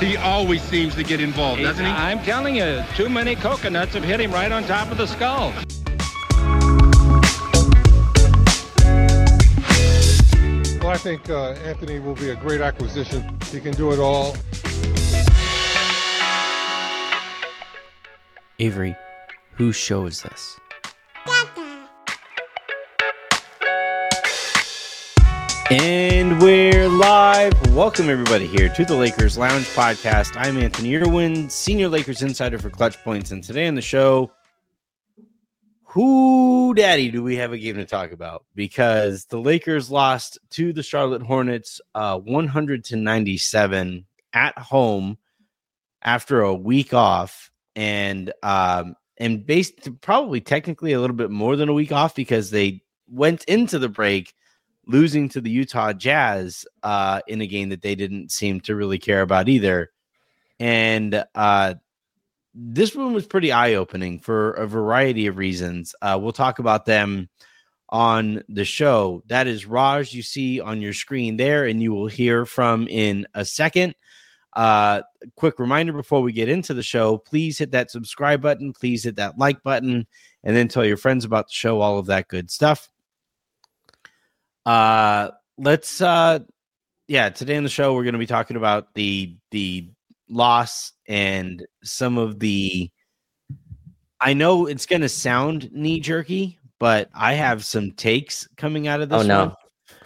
He always seems to get involved, doesn't he? I'm telling you, too many coconuts have hit him right on top of the skull. Well, I think Anthony will be a great acquisition. He can do it all. Avery, whose show is this? And we're live. Welcome, everybody, here to the Lakers Lounge Podcast. I'm Anthony Irwin, Senior Lakers Insider for Clutch Points. And today on the show, who daddy do we have a game to talk about? Because the Lakers lost to the Charlotte Hornets 100-97 at after a week off. And based probably technically a little bit more than a week off because they went into the break losing to the Utah Jazz in a game that they didn't seem to really care about either. And this one was pretty eye-opening for a variety of reasons. We'll talk about them on the show. That is Raj you see on your screen there, and you will hear from in a second. Quick reminder before we get into the show, please hit that subscribe button, please hit that like button, and then tell your friends about the show, all of that good stuff. Today on the show, we're going to be talking about the loss and some of the, I know it's going to sound knee jerky, but I have some takes coming out of this one.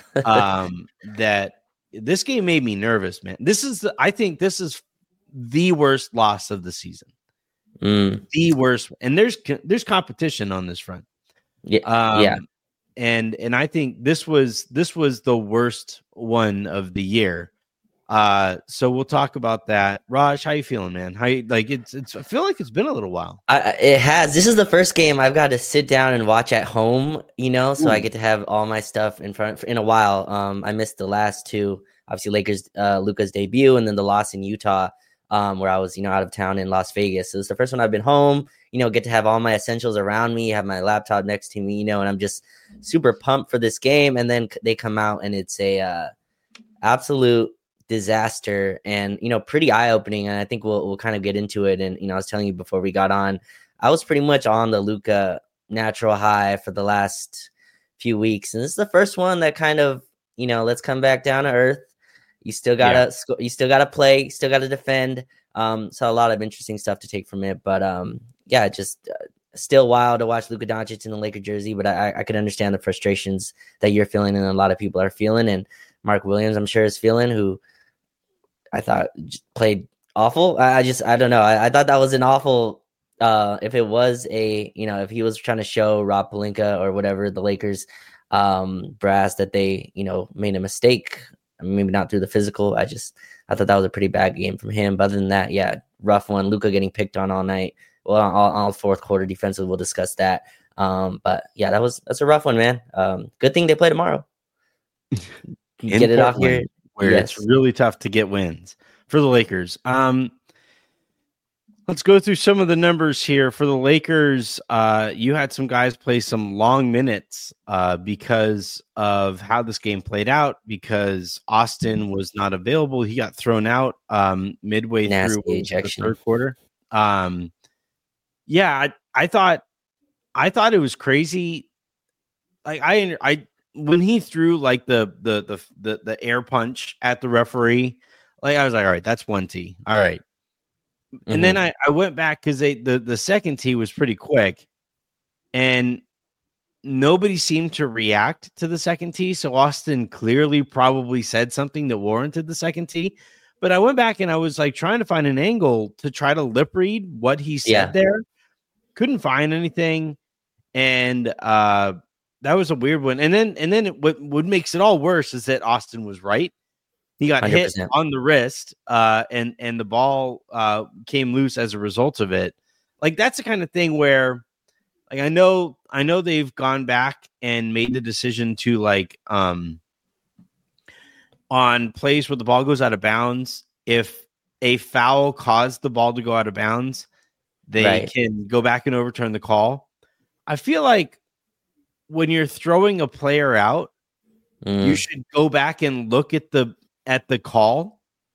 That this game made me nervous, man. I think this is the worst loss of the season. The worst. And there's competition on this front. Yeah. And I think this was the worst one of the year. So we'll talk about that. Raj, how you feeling, man? I feel like it's been a little while. It has. This is the first game I've got to sit down and watch at home, so I get to have all my stuff in a while. I missed the last two, obviously Lakers, Luka's debut, and then the loss in Utah, where I was, out of town in Las Vegas. So it's the first one I've been home, get to have all my essentials around me, have my laptop next to me, and I'm just super pumped for this game. And then they come out and it's a absolute disaster and, pretty eye-opening. And I think we'll kind of get into it. And, I was telling you before we got on, I was pretty much on the Luka natural high for the last few weeks. And this is the first one that kind of, let's come back down to earth. You still gotta you still gotta play, you still gotta defend. So a lot of interesting stuff to take from it. But just still wild to watch Luka Doncic in the Laker jersey. But I could understand the frustrations that you're feeling and a lot of people are feeling. And Mark Williams, I'm sure, is feeling, who I thought played awful. I don't know. I thought that was an awful. If it was if he was trying to show Rob Pelinka or whatever, the Lakers brass, that they, made a mistake. Maybe not through the physical. I thought that was a pretty bad game from him. But other than that, rough one. Luka getting picked on all night. Well, all fourth quarter defensively, we'll discuss that. That's a rough one, man. Good thing they play tomorrow. Get it off here. Where it's really tough to get wins for the Lakers. Let's go through some of the numbers here for the Lakers. You had some guys play some long minutes because of how this game played out, because Austin was not available. He got thrown out midway through the third quarter. I thought it was crazy. Like I when he threw like the air punch at the referee, like I was like, all right, that's 1T. All right. And then I went back because the second tee was pretty quick, and nobody seemed to react to the second tee. So Austin clearly probably said something that warranted the second tee. But I went back and I was like trying to find an angle to try to lip read what he said there. Couldn't find anything, and that was a weird one. And then what makes it all worse is that Austin was right. He got 100%. Hit on the wrist, and the ball came loose as a result of it. Like, that's the kind of thing where, like, I know they've gone back and made the decision to, like, on plays where the ball goes out of bounds, if a foul caused the ball to go out of bounds, they can go back and overturn the call. I feel like when you're throwing a player out, you should go back and look at the call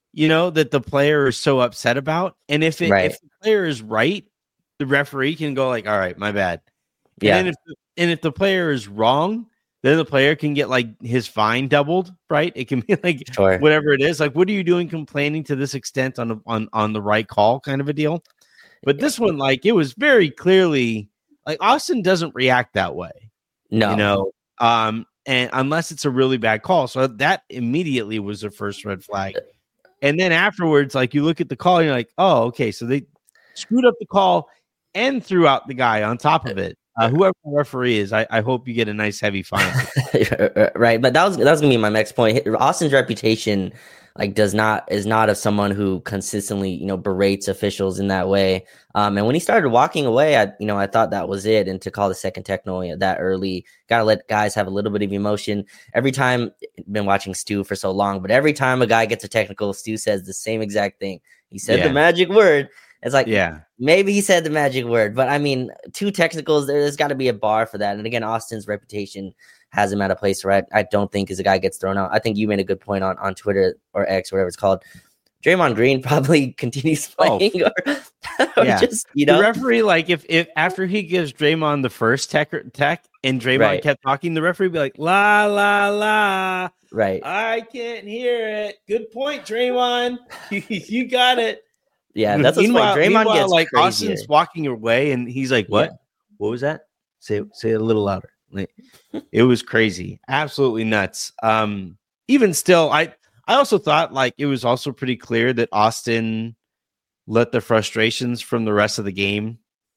that the player is so upset about. And if the player is right, the referee can go like, all right, my bad. Yeah. And if the player is wrong, then the player can get like his fine doubled, right? It can be like whatever it is. Like, what are you doing complaining to this extent on the right call kind of a deal? But this one, like, it was very clearly like Austin doesn't react that way. No. And unless it's a really bad call. So that immediately was the first red flag. And then afterwards, like, you look at the call and you're like, oh, okay. So they screwed up the call and threw out the guy on top of it. Whoever the referee is, I hope you get a nice heavy fine. Right, but that was gonna be my next point. Austin's reputation is not of someone who consistently berates officials in that way. And when he started walking away, I thought that was it. And to call the second techno that early, gotta let guys have a little bit of emotion. Every time, been watching Stu for so long, but every time a guy gets a technical, Stu says the same exact thing. He said the magic word. It's like, maybe he said the magic word, but I mean, 2 technicals, there's got to be a bar for that. And again, Austin's reputation has him at a place where I don't think as a guy gets thrown out. I think you made a good point on Twitter or X, whatever it's called. Draymond Green probably continues playing or just, The referee, like, if after he gives Draymond the first tech and Draymond kept talking, the referee would be like, la, la, la. Right. I can't hear it. Good point, Draymond. You got it. Yeah, that's what's like. Draymond gets like crazier. Austin's walking away, and he's like, "What? What was that? Say it a little louder." Like, it was crazy, absolutely nuts. Even still, I also thought like it was also pretty clear that Austin let the frustrations from the rest of the game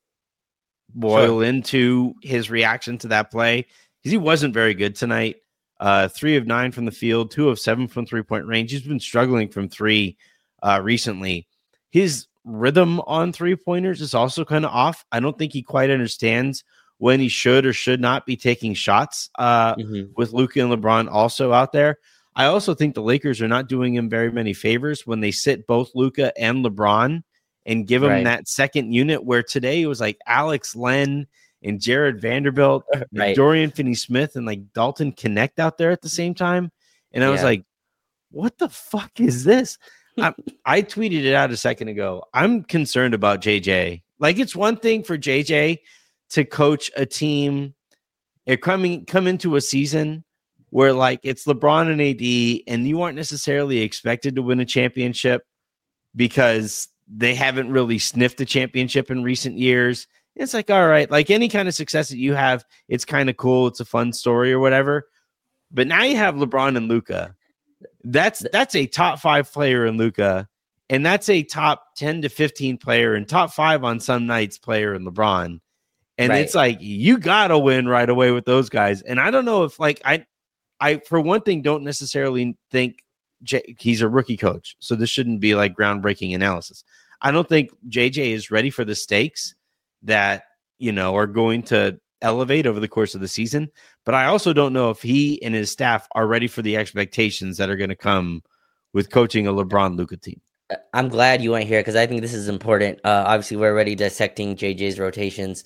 boil into his reaction to that play because he wasn't very good tonight. 3 of 9 from the field, 2 of 7 from 3-point range. He's been struggling from 3 recently. His rhythm on 3-pointers is also kind of off. I don't think he quite understands when he should or should not be taking shots with Luka and LeBron also out there. I also think the Lakers are not doing him very many favors when they sit both Luka and LeBron and give him that second unit where today it was like Alex Len and Jared Vanderbilt, and Dorian Finney-Smith and like Dalton Connect out there at the same time. And I was like, what the fuck is this? I tweeted it out a second ago. I'm concerned about JJ. Like, it's one thing for JJ to coach a team and come into a season where like it's LeBron and AD and you aren't necessarily expected to win a championship because they haven't really sniffed a championship in recent years. It's like, all right, like any kind of success that you have, it's kind of cool. It's a fun story or whatever. But now you have LeBron and Luka. That's a top 5 player in Luka, and that's a top 10 to 15 player and top 5 on some nights player in LeBron. And it's like, you got to win right away with those guys. And I don't know if like, I for one thing, don't necessarily think he's a rookie coach. So this shouldn't be like groundbreaking analysis. I don't think JJ is ready for the stakes that, are going to elevate over the course of the season. But I also don't know if he and his staff are ready for the expectations that are going to come with coaching a LeBron Luka team. I'm glad you went here because I think this is important. Obviously, we're already dissecting JJ's rotations,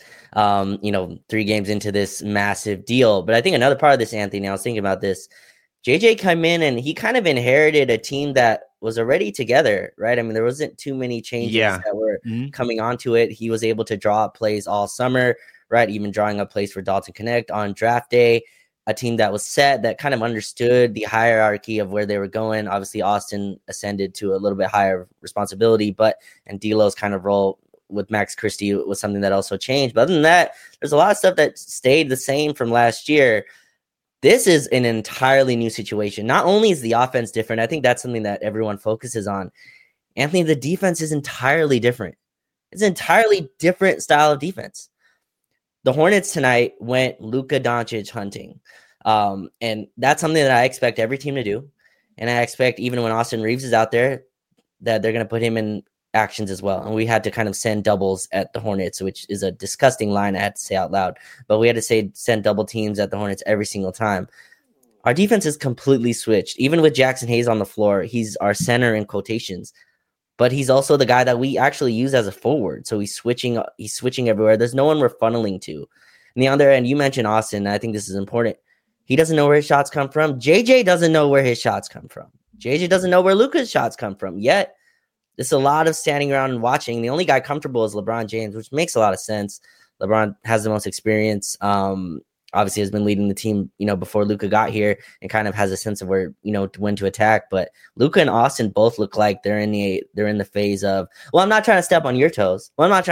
3 games into this massive deal. But I think another part of this, Anthony, I was thinking about this. JJ came in and he kind of inherited a team that was already together, right? I mean, there wasn't too many changes that were coming onto it. He was able to draw up plays all summer, right? Even drawing up plays for Dalton Connect on draft day. A team that was set, that kind of understood the hierarchy of where they were going. Obviously, Austin ascended to a little bit higher responsibility, and D'Lo's kind of role with Max Christie was something that also changed. But other than that, there's a lot of stuff that stayed the same from last year. This is an entirely new situation. Not only is the offense different, I think that's something that everyone focuses on. Anthony, the defense is entirely different. It's an entirely different style of defense. The Hornets tonight went Luka Doncic hunting. And that's something that I expect every team to do. And I expect even when Austin Reeves is out there, that they're going to put him in actions as well. And we had to kind of send doubles at the Hornets, which is a disgusting line I had to say out loud. But we had to send double teams at the Hornets every single time. Our defense is completely switched. Even with Jackson Hayes on the floor, he's our center in quotations. But he's also the guy that we actually use as a forward. So he's switching everywhere. There's no one we're funneling to. And the other end, you mentioned Austin. And I think this is important. He doesn't know where his shots come from. JJ doesn't know where his shots come from. JJ doesn't know where Luka's shots come from yet. There's a lot of standing around and watching. The only guy comfortable is LeBron James, which makes a lot of sense. LeBron has the most experience. Obviously has been leading the team, before Luka got here, and kind of has a sense of where, when to attack. But Luka and Austin both look like they're in the phase of, well, I'm not trying to step on your toes. You got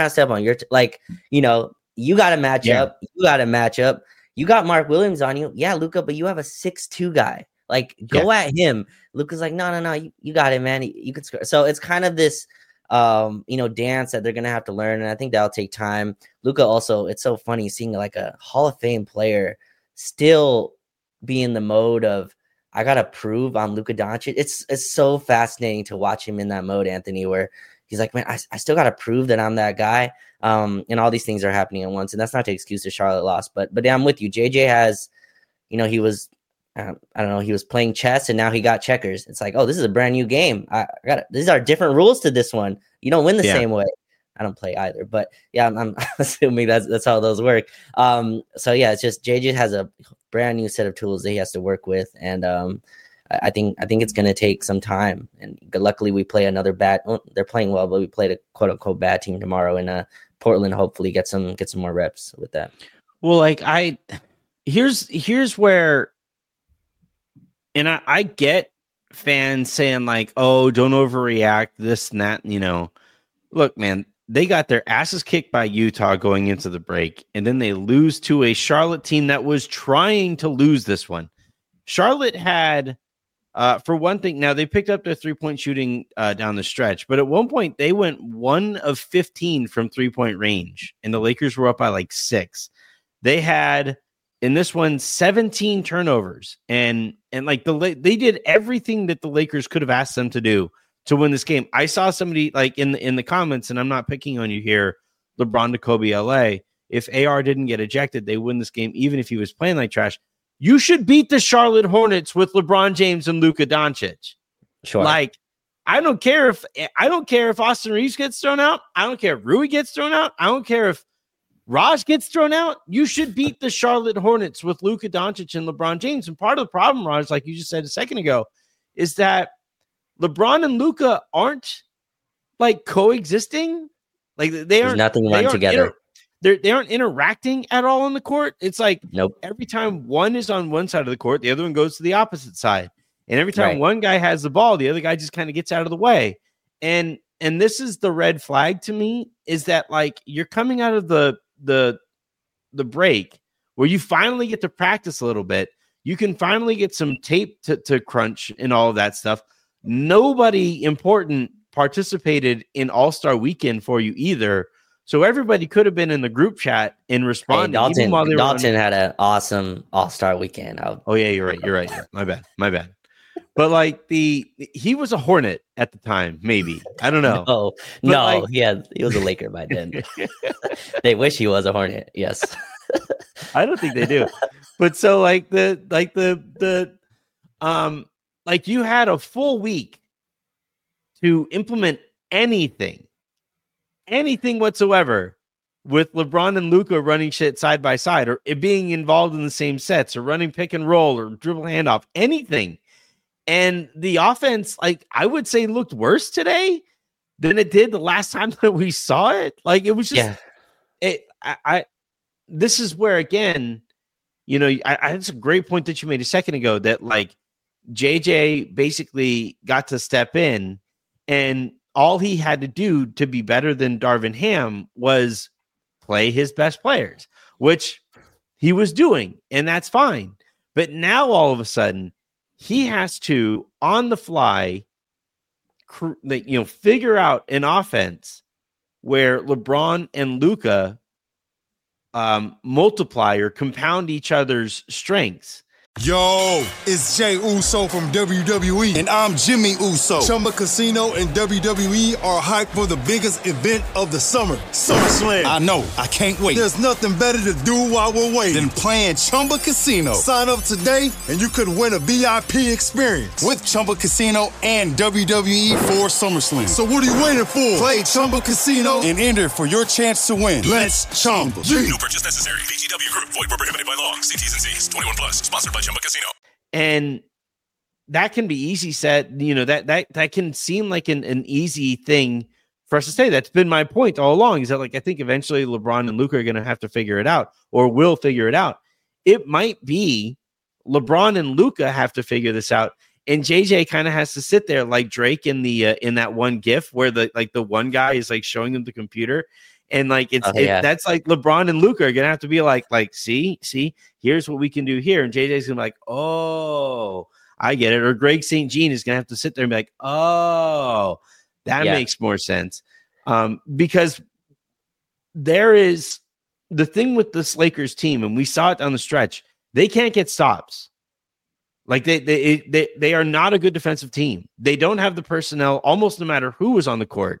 to match up. You got to match up. You got Mark Williams on you. Yeah, Luka, but you have a 6'2" guy. Like, go at him. Luka's like, no, you got it, man. You could score. So it's kind of this, dance that they're going to have to learn. And I think that'll take time. Luka also, it's so funny seeing like a Hall of Fame player still be in the mode of, I got to prove I'm Luka Doncic. It's so fascinating to watch him in that mode, Anthony, where he's like, man, I still got to prove that I'm that guy. And all these things are happening at once. And that's not to excuse the Charlotte loss, but yeah, I'm with you. JJ has, he was, I don't know, he was playing chess and now he got checkers. It's like, oh, this is a brand new game. These are different rules to this one. You don't win the same way. I don't play either, but yeah, I'm assuming that's how those work. So yeah, it's just JJ has a brand new set of tools that he has to work with. And I think it's going to take some time. And luckily we play another they're playing well, but we played a quote unquote bad team tomorrow in Portland. Hopefully get some more reps with that. Well, like here's where, and I get fans saying like, oh, don't overreact, this and that. Look, man, they got their asses kicked by Utah going into the break, and then they lose to a Charlotte team that was trying to lose this one. Charlotte had, for one thing, now they picked up their 3-point shooting down the stretch, but at one point they went 1 of 15 from 3-point range, and the Lakers were up by like 6. They had, in this one, 17 turnovers, and like they did everything that the Lakers could have asked them to do to win this game. I saw somebody like in the comments, and I'm not picking on you here, LeBron to Kobe LA. If AR didn't get ejected, they win this game, even if he was playing like trash. You should beat the Charlotte Hornets with LeBron James and Luka Doncic. Sure. Like, I don't care if Austin Reeves gets thrown out. I don't care if Rui gets thrown out. I don't care if Raj gets thrown out. You should beat the Charlotte Hornets with Luka Doncic and LeBron James. And part of the problem, Raj, like you just said a second ago, is that LeBron and Luka aren't like coexisting. Like they aren't. Nothing run together. They aren't interacting at all on the court. It's like nope. Every time one is on one side of the court, the other one goes to the opposite side. And every time one guy has the ball, the other guy just kind of gets out of the way. And this is the red flag to me, is that like you're coming out of the break where you finally get to practice a little bit. You can finally get some tape to crunch and all of that stuff. Nobody important participated in All-Star Weekend for you either. So everybody could have been in the group chat and responding. Hey, Dalton had an awesome All-Star Weekend. Oh yeah, you're right. My bad. But like he was a Hornet at the time, maybe. I don't know. He was a Laker by then. They wish he was a Hornet. Yes. I don't think they do. But so like you had a full week to implement anything whatsoever with LeBron and Luka running shit side by side, or it being involved in the same sets, or running pick and roll, or dribble handoff, anything. And the offense, like I would say, looked worse today than it did the last time that we saw it. Like it was just, this is where, again, it's a great point that you made a second ago, that like JJ basically got to step in, and all he had to do to be better than Darvin Ham was play his best players, which he was doing, and that's fine. But now all of a sudden, he has to, on the fly, figure out an offense where LeBron and Luka multiply or compound each other's strengths. Yo, it's Jay Uso from WWE, and I'm Jimmy Uso. Chumba Casino and WWE are hyped for the biggest event of the summer, SummerSlam. I know, I can't wait. There's nothing better to do while we're waiting than playing Chumba Casino. Sign up today, and you could win a VIP experience with Chumba Casino and WWE for SummerSlam. So what are you waiting for? Play Chumba Casino and enter for your chance to win. Let's Chumba. No purchase necessary. VGW Group. Void where prohibited by law. See T's and C's. 21 plus. Sponsored by Chumba Casino. And that can be easy said, that can seem like an easy thing for us to say. That's been my point all along, is that like I think eventually LeBron and Luka are going to have to figure it out, or will figure it out. It might be LeBron and Luka have to figure this out, and JJ kind of has to sit there like Drake in the in that one GIF where the one guy is like showing him the computer, and like that's like LeBron and Luka are gonna have to be like see, here's what we can do here, and JJ's gonna be like, oh, I get it, or Greg St. Jean is gonna have to sit there and be like, oh, that makes more sense, because there is the thing with this Lakers team, and we saw it down the stretch. They can't get stops. Like they are not a good defensive team. They don't have the personnel, almost no matter who is on the court,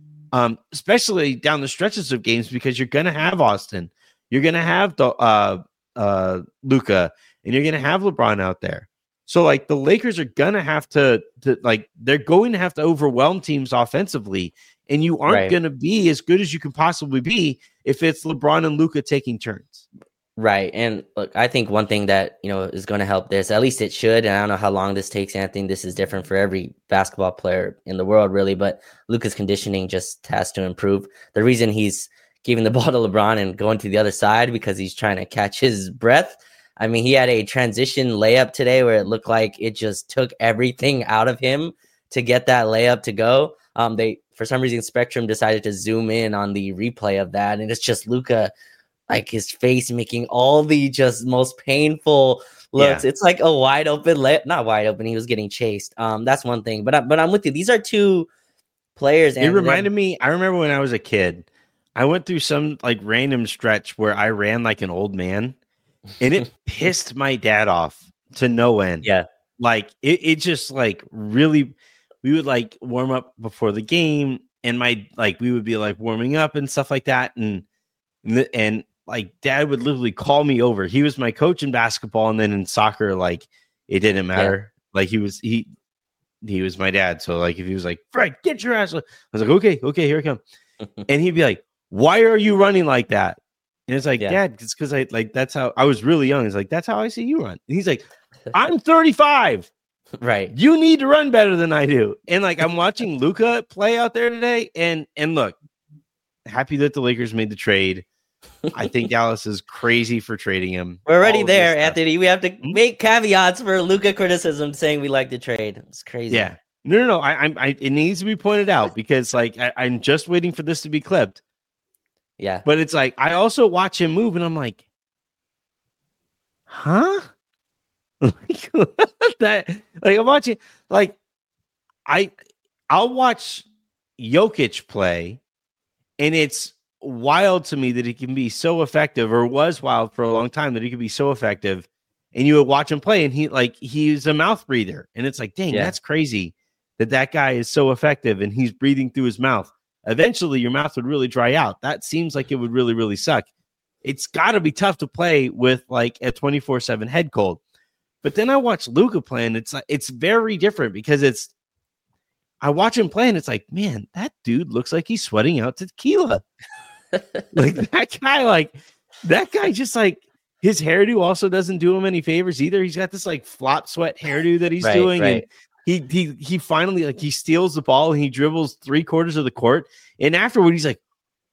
especially down the stretches of games, because you're going to have Austin, you're going to have the Luka, and you're going to have LeBron out there. So like the Lakers are going to have to they're going to have to overwhelm teams offensively, and you aren't going to be as good as you can possibly be if it's LeBron and Luka taking turns. Right. And look, I think one thing that, is going to help this, at least it should, and I don't know how long this takes, Anthony. This is different for every basketball player in the world, really, but Luka's conditioning just has to improve. The reason he's giving the ball to LeBron and going to the other side, because he's trying to catch his breath. I mean, he had a transition layup today where it looked like it just took everything out of him to get that layup to go. For some reason, Spectrum decided to zoom in on the replay of that, and it's just Luka, like his face making all the just most painful looks. It's like a wide open not wide open. He was getting chased. That's one thing, but I'm with you. These are two players. It reminded me. I remember when I was a kid, I went through some like random stretch where I ran like an old man, and it pissed my dad off to no end. Yeah. Like it just like really, we would like warm up before the game, and we would be like warming up and stuff like that. And like dad would literally call me over. He was my coach in basketball, and then in soccer, like it didn't matter. Yeah. Like he was my dad. So like if he was like, Fred, get your ass, I was like, okay, here I come. And he'd be like, why are you running like that? And it's like, Dad, it's because I like that's how I was really young. It's like, that's how I see you run. And he's like, I'm 35. Right. You need to run better than I do. And like I'm watching Luka play out there today. And look, happy that the Lakers made the trade. I think Dallas is crazy for trading him. We're already there, Anthony. We have to make caveats for Luka criticism saying we like the trade. It's crazy. Yeah. No. It needs to be pointed out because like I'm just waiting for this to be clipped. Yeah. But it's like I also watch him move and I'm like, huh? Like I'm watching like I'll watch Jokic play, and it's wild to me that he can be so effective, or was wild for a long time that he could be so effective. And you would watch him play, and he's a mouth breather, and it's like, dang, that's crazy that guy is so effective and he's breathing through his mouth. Eventually, your mouth would really dry out. That seems like it would really, really suck. It's got to be tough to play with like a 24/7 head cold. But then I watch Luka play, and it's very different because I watch him play, and it's like, man, that dude looks like he's sweating out tequila. Like that guy just like his hairdo also doesn't do him any favors either. He's got this like flop sweat hairdo that he's doing. Right. And he finally like he steals the ball and he dribbles 3/4 of the court. And afterward, he's like,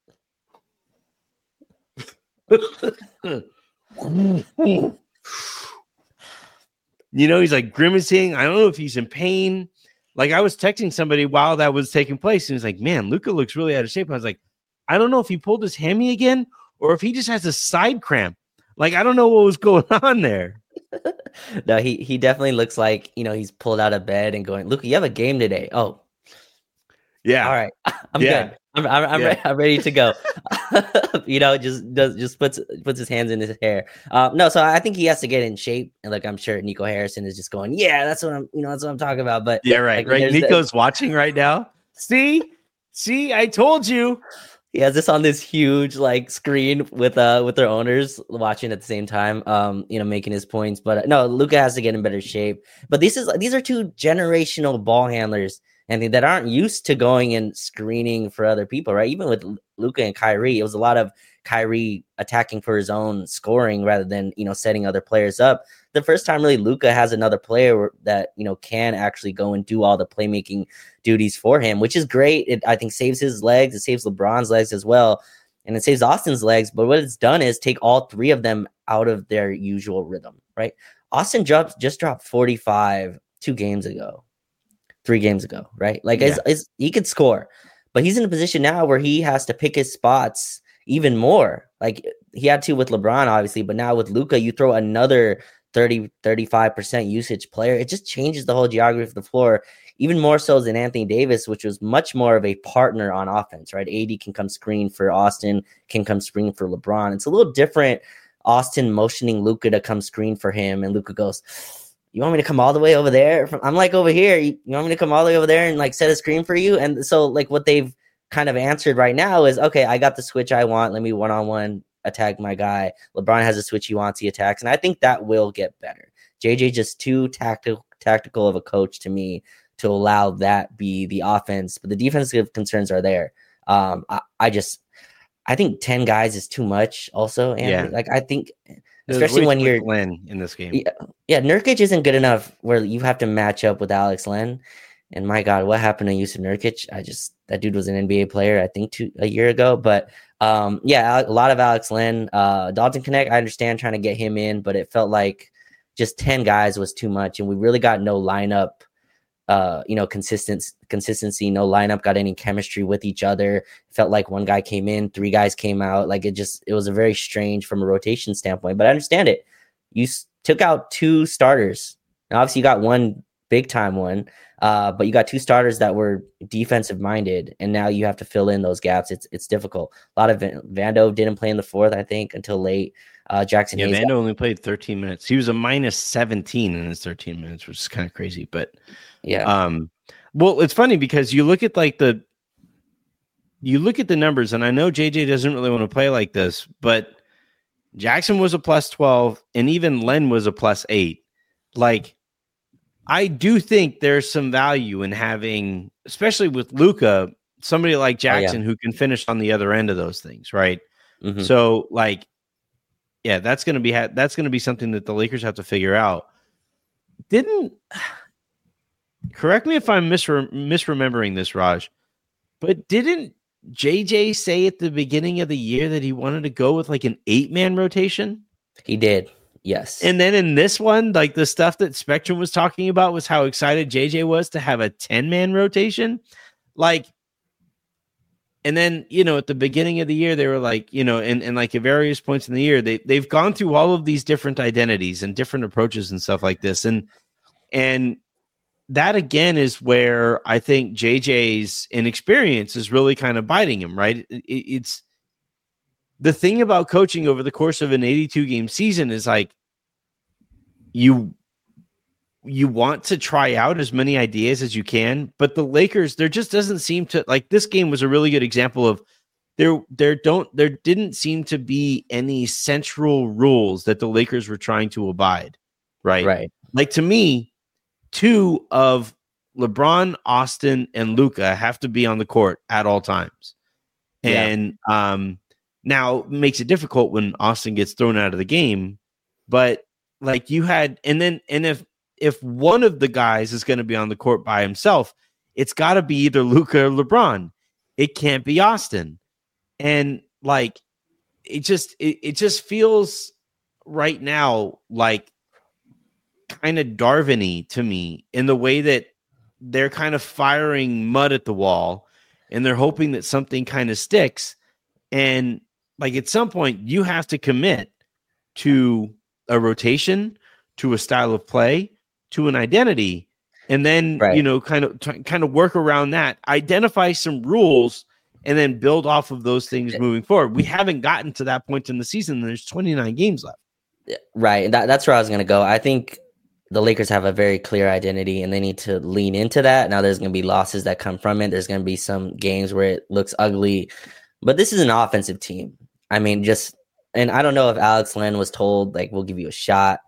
he's like grimacing. I don't know if he's in pain. Like I was texting somebody while that was taking place, and he's like, man, Luka looks really out of shape. I was like, I don't know if he pulled his hammy again or if he just has a side cramp. Like, I don't know what was going on there. No, he definitely looks like, he's pulled out of bed and going, Luka, you have a game today. Oh, yeah. All right. I'm good. I'm ready to go. Just puts his hands in his hair. No, so I think he has to get in shape. And like, I'm sure Nico Harrison is just going, yeah, that's what I'm talking about. But yeah, right. Like, right. Nico's watching right now. See, I told you. He has this on this huge like screen with their owners watching at the same time, making his points. But no, Luka has to get in better shape. But these are two generational ball handlers and that aren't used to going and screening for other people, right? Even with Luka and Kyrie, it was a lot of Kyrie attacking for his own scoring rather than, setting other players up. The first time really Luka has another player that, can actually go and do all the playmaking duties for him, which is great. It, I think, saves his legs. It saves LeBron's legs as well. And it saves Austin's legs. But what it's done is take all three of them out of their usual rhythm, right? Austin just dropped 45 3 games ago, right? Like he could score, but he's in a position now where he has to pick his spots even more. Like he had to with LeBron, obviously, but now with Luka, you throw another 35% usage player. It just changes the whole geography of the floor, even more so than Anthony Davis, which was much more of a partner on offense, right? AD can come screen for Austin, can come screen for LeBron. It's a little different. Austin motioning Luka to come screen for him, and Luka goes, "You want me to come all the way over there?" I'm like, "Over here. You want me to come all the way over there and like set a screen for you?" And so like what they've kind of answered right now is, okay, I got the switch I want. Let me one-on-one attack my guy. LeBron has a switch he wants, he attacks. And I think that will get better. JJ just too tactical of a coach to me to allow that be the offense. But the defensive concerns are there. I think 10 guys is too much also. And yeah. like I think especially when you're Len in this game. Yeah, Nurkic isn't good enough where you have to match up with Alex Len. And my God, what happened to Jusuf Nurkic? That dude was an NBA player, I think, a year ago. But a lot of Alex Len. Dalton Connect, I understand trying to get him in, but it felt like just 10 guys was too much. And we really got no lineup, consistency, no lineup, got any chemistry with each other. It felt like one guy came in, 3 guys came out. Like it was a very strange from a rotation standpoint, but I understand it. You took out 2 starters. And obviously you got one big time one, but you got 2 starters that were defensive minded, and now you have to fill in those gaps. It's difficult. A lot of Vando didn't play in the 4th, I think, until late. Jackson Hayes. Vando only played 13 minutes. He was a minus 17 in his 13 minutes, which is kind of crazy. But yeah, well, it's funny because you look at the numbers, and I know JJ doesn't really want to play like this, but Jackson was a plus 12, and even Len was a plus 8. Like, I do think there's some value in having, especially with Luka, somebody like Jackson who can finish on the other end of those things, right? Mm-hmm. So, like, yeah, that's going to be something that the Lakers have to figure out. Correct me if I'm misremembering this, Raj, but didn't JJ say at the beginning of the year that he wanted to go with like an 8-man rotation? He did. Yes. And then in this one, like the stuff that Spectrum was talking about was how excited JJ was to have a 10-man rotation. Like, and then, at the beginning of the year, they were like, and like at various points in the year, they've gone through all of these different identities and different approaches and stuff like this. And that again is where I think JJ's inexperience is really kind of biting him, right? It's the thing about coaching over the course of an 82-game season is like you want to try out as many ideas as you can, but the Lakers, there just doesn't seem to, like, this game was a really good example of there didn't seem to be any central rules that the Lakers were trying to abide, right? Right. Like, to me, 2 of LeBron, Austin, and Luka have to be on the court at all times. Yeah. And now it makes it difficult when Austin gets thrown out of the game, but like you had, and if one of the guys is going to be on the court by himself, it's got to be either Luka or LeBron. It can't be Austin. And like, it just feels right now like kind of Darwin-y to me in the way that they're kind of firing mud at the wall and they're hoping that something kind of sticks. And like at some point you have to commit to a rotation, to a style of play, to an identity, and then, kind of work around that, identify some rules, and then build off of those things moving forward. We haven't gotten to that point in the season. There's 29 games left. Right. That's where I was going to go. I think the Lakers have a very clear identity and they need to lean into that. Now there's going to be losses that come from it. There's going to be some games where it looks ugly, but this is an offensive team. I mean, and I don't know if Alex Len was told, like, we'll give you a shot,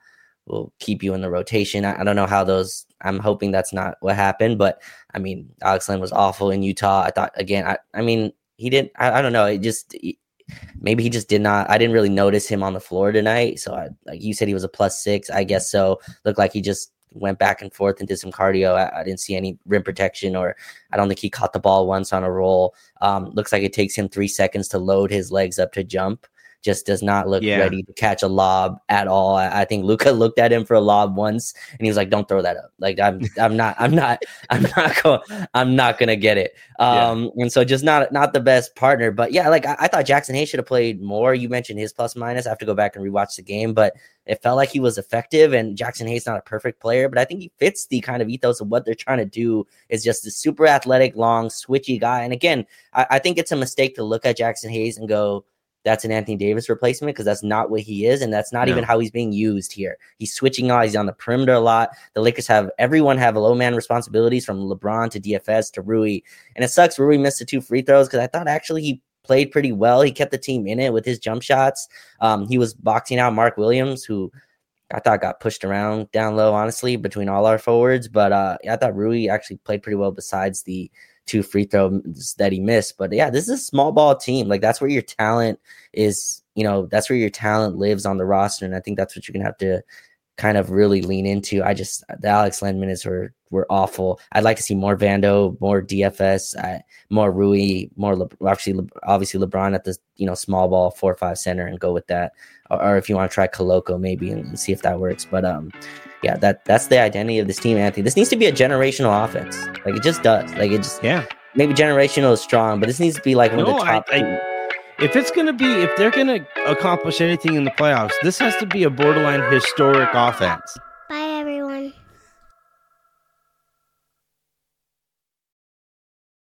will keep you in the rotation. I don't know how those. I'm hoping that's not what happened, but I mean, Alex Len was awful in Utah. I thought again. I mean, he didn't. I don't know. Maybe he just did not. I didn't really notice him on the floor tonight. So, like you said, he was a +6. I guess so. Looked like he just went back and forth and did some cardio. I didn't see any rim protection, or I don't think he caught the ball once on a roll. Looks like it takes him 3 seconds to load his legs up to jump. Just does not look ready to catch a lob at all. I think Luka looked at him for a lob once and he was like, "Don't throw that up." Like I'm not gonna get it. And so just not the best partner. But yeah, like I thought Jackson Hayes should have played more. You mentioned his plus minus. I have to go back and rewatch the game, but it felt like he was effective. And Jackson Hayes not a perfect player, but I think he fits the kind of ethos of what they're trying to do. Is just a super athletic, long, switchy guy. And again, I think it's a mistake to look at Jackson Hayes and go, that's an Anthony Davis replacement, because that's not what he is, and that's not even how he's being used here. He's switching on. He's on the perimeter a lot. The Lakers everyone have low man responsibilities, from LeBron to DFS to Rui, and it sucks. Rui missed the 2 free throws because I thought actually he played pretty well. He kept the team in it with his jump shots. He was boxing out Mark Williams, who I thought got pushed around down low, honestly, between all our forwards. But I thought Rui actually played pretty well besides the 2 free throws that he missed. But yeah, this is a small ball team. Like that's where your talent is, that's where your talent lives on the roster. And I think that's what you're going to have to kind of really lean into. The Alex Len minutes were awful. I'd like to see more Vando, more DFS, more Rui, more obviously LeBron at the, small ball 4-5 center and go with that. Or if you want to try Koloko maybe and see if that works. But yeah, that's the identity of this team, Anthony. This needs to be a generational offense. Like it just does. Like it just maybe generational is strong, but this needs to be like one of the top. If they're gonna accomplish anything in the playoffs, this has to be a borderline historic offense.